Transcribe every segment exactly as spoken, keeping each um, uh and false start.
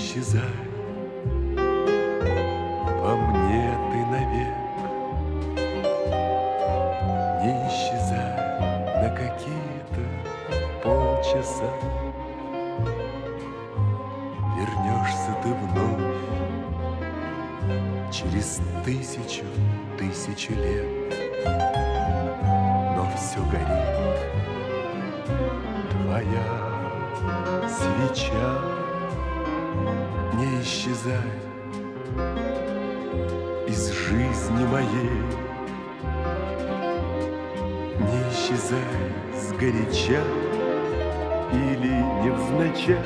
исчезай, во мне ты навек. Не исчезай на какие-то полчаса. Вернешься ты вновь через тысячу, тысячу лет. Но все горит твоя свеча. Не исчезай из жизни моей. Не исчезай сгоряча или невзначай.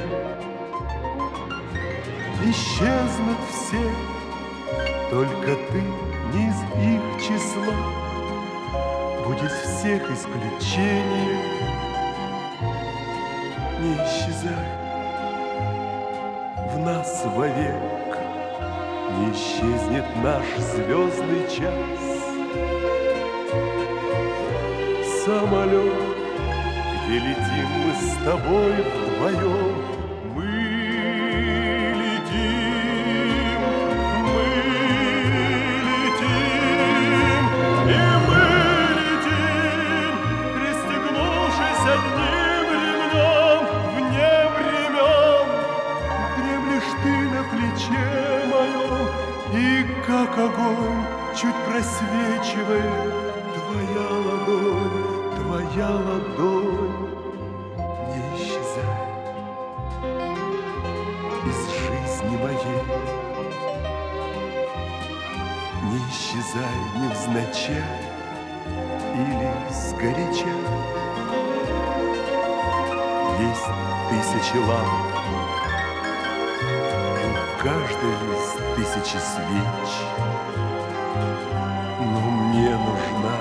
Исчезнут все, только ты не из их числа. Будет всех исключение. Не исчезай в нас вовек. Не исчезнет наш звездный час. Самолет, где летим мы с тобой вдвоем. Мы летим, мы летим, и мы летим, пристегнувшись одним ремнем. Вне времен дремлешь ты на плече моем, и как огонь чуть просвечивает твоя ладонь, твоя ладонь. Не исчезай из жизни моей. Не исчезай невзначай или сгоряча. Есть тысячи ламп, и у каждой есть тысячи свеч. Но мне нужна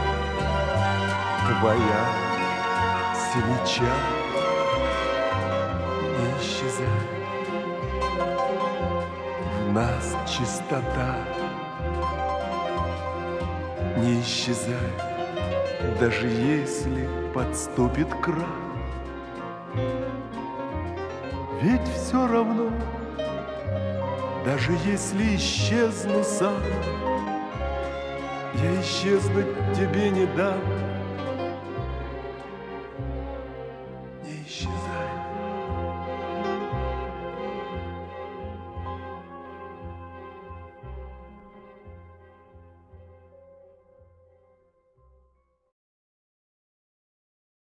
твоя свеча. Не исчезай, в нас чистота. Не исчезай, даже если подступит крах. Ведь все равно, даже если исчезну сам, я исчезнуть тебе не дам.